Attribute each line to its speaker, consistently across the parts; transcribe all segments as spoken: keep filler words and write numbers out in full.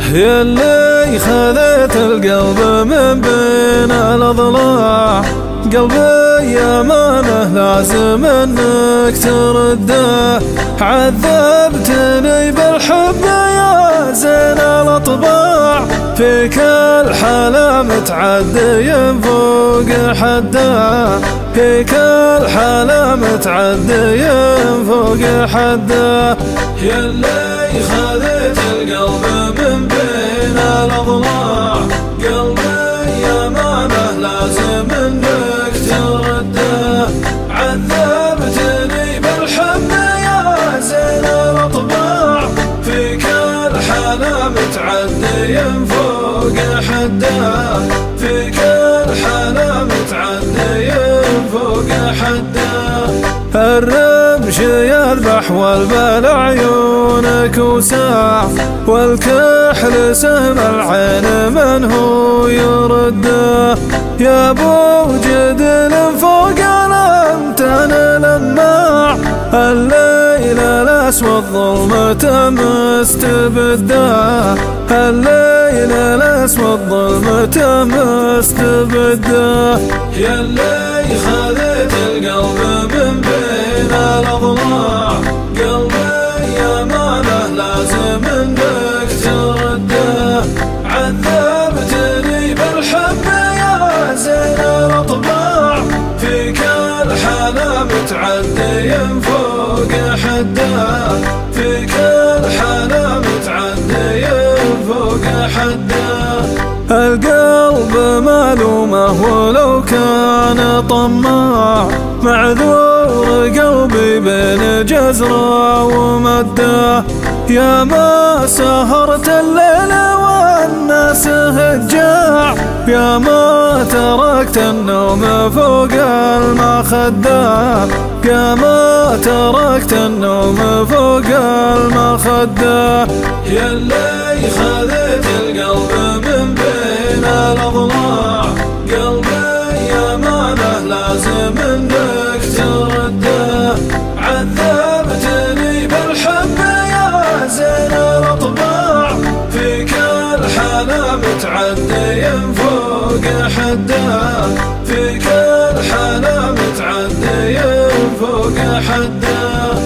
Speaker 1: يلي خذيت القلب من بين الأضلاع، قلبي يا مانه لازم انك ترده. عذبتني بالحب يا زين الاطباع، فيك الحلا متعدي فوق حده، فيك الحلا متعدي فوق حده. يلي خذيت القلب من بين الأضلاع، قلبي يا مانه لازم انك ترده. عذبتني بالحب يا زين الاطباع، فيك الحلا متعدي فوق حده، فيك الحلا متعدي فوق حده. الرمش يذبح والبال عيونك وساع، والكحل سهم العين من هو يرده. يا ابو جدل فوق الامتن لماع، الليل الاسود ظلمته مستبده، الليل الاسود ظلمته مستبده. يلي خذيت القلب من بين الأضلاع، قلبي يا مانه لازم انك ترده. عذبتني بالحب يا زين الاطباع، فيك الحلا متعدي فوق حده، فيك الحلا متعدي فوق حده. القلب مالومه ولو كان طماع، معذور قلبي بين جزره ومده. يا ما سهرت الليل والناس هجاع، يا ما تركت النوم فوق المخده، يا ما تركت النوم فوق المخده. يلي خذيت القلب من بين الأضلاع، قلبي يا مانه لازم انك ترده. عذبتني بالحب يا زين الاطباع، فيك الحلا متعدي فوق حده، فيك الحلا متعدي فوق حده.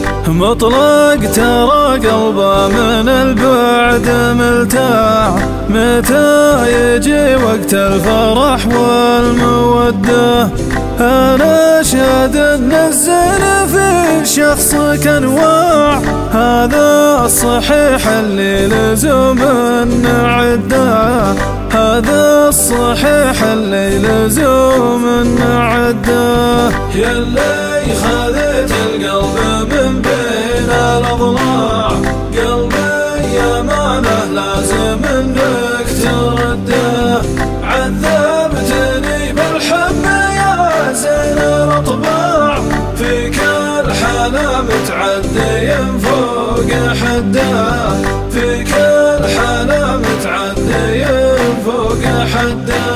Speaker 1: مطلق ترى قلبه من البعد ملتاع، متى يجي وقت الفرح والمودة. أنا أشهد أن الزين في شخصك أنواع، هذا الصحيح اللي لزوم نعده، هذا الصحيح اللي لزوم نعده. يلي خذيت القلب من بين الأضلاع، قلبي يا مانه لازم انك ترده. عذبتني بالحب يا زين الاطباع، فيك الحلا متعدي فوق حده، فيك الحلا متعدي فوق حده.